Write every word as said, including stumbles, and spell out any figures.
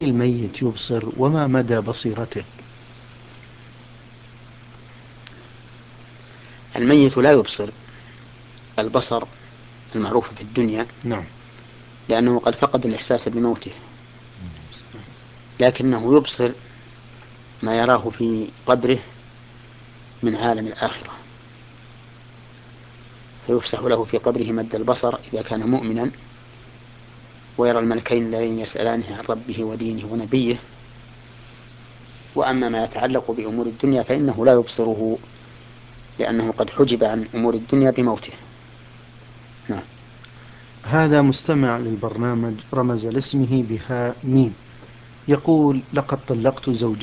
الميت يبصر وما مدى بصيرته؟ الميت لا يبصر البصر المعروف في الدنيا، نعم. لأنه قد فقد الإحساس بموته، لكنه يبصر ما يراه في قبره من عالم الآخرة، فيفسح له في قبره مد البصر إذا كان مؤمنا، ويرى الملكين الذين يسألانه عن ربه ودينه ونبيه. وأما ما يتعلق بأمور الدنيا فإنه لا يبصره، لأنه قد حجب عن أمور الدنيا بموته. نعم. هذا مستمع للبرنامج رمز لاسمه بها ميم، يقول: لقد طلقت زوجتي